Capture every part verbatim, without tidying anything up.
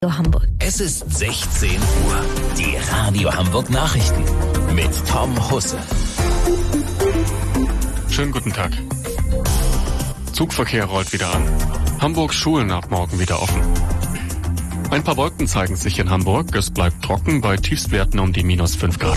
Hamburg. Es ist sechzehn Uhr. Die Radio Hamburg Nachrichten mit Tom Husse. Schönen guten Tag. Zugverkehr rollt wieder an. Hamburgs Schulen ab morgen wieder offen. Ein paar Wolken zeigen sich in Hamburg. Es bleibt trocken bei Tiefstwerten um die minus fünf Grad.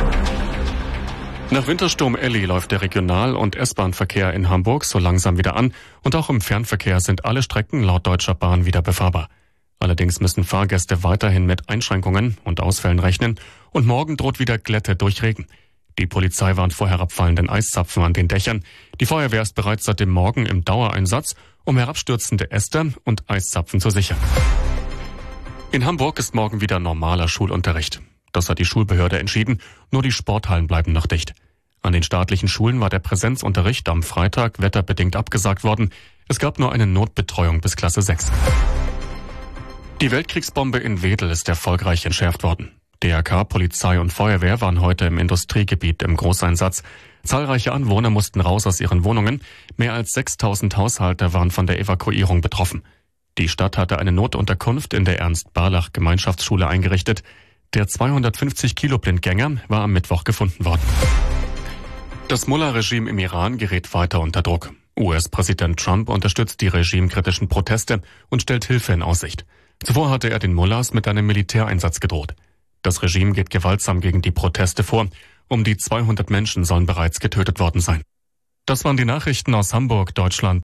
Nach Wintersturm Elli läuft der Regional- und S-Bahn-Verkehr in Hamburg so langsam wieder an. Und auch im Fernverkehr sind alle Strecken laut Deutscher Bahn wieder befahrbar. Allerdings müssen Fahrgäste weiterhin mit Einschränkungen und Ausfällen rechnen und morgen droht wieder Glätte durch Regen. Die Polizei warnt vor herabfallenden Eiszapfen an den Dächern. Die Feuerwehr ist bereits seit dem Morgen im Dauereinsatz, um herabstürzende Äste und Eiszapfen zu sichern. In Hamburg ist morgen wieder normaler Schulunterricht. Das hat die Schulbehörde entschieden, nur die Sporthallen bleiben noch dicht. An den staatlichen Schulen war der Präsenzunterricht am Freitag wetterbedingt abgesagt worden. Es gab nur eine Notbetreuung bis Klasse sechs. Die Weltkriegsbombe in Wedel ist erfolgreich entschärft worden. D R K, Polizei und Feuerwehr waren heute im Industriegebiet im Großeinsatz. Zahlreiche Anwohner mussten raus aus ihren Wohnungen. Mehr als sechstausend Haushalte waren von der Evakuierung betroffen. Die Stadt hatte eine Notunterkunft in der Ernst-Barlach-Gemeinschaftsschule eingerichtet. Der zweihundertfünfzig Kilo Blindgänger war am Mittwoch gefunden worden. Das Mullah-Regime im Iran gerät weiter unter Druck. U S-Präsident Trump unterstützt die regimekritischen Proteste und stellt Hilfe in Aussicht. Zuvor hatte er den Mullahs mit einem Militäreinsatz gedroht. Das Regime geht gewaltsam gegen die Proteste vor. Um die zweihundert Menschen sollen bereits getötet worden sein. Das waren die Nachrichten aus Hamburg, Deutschland.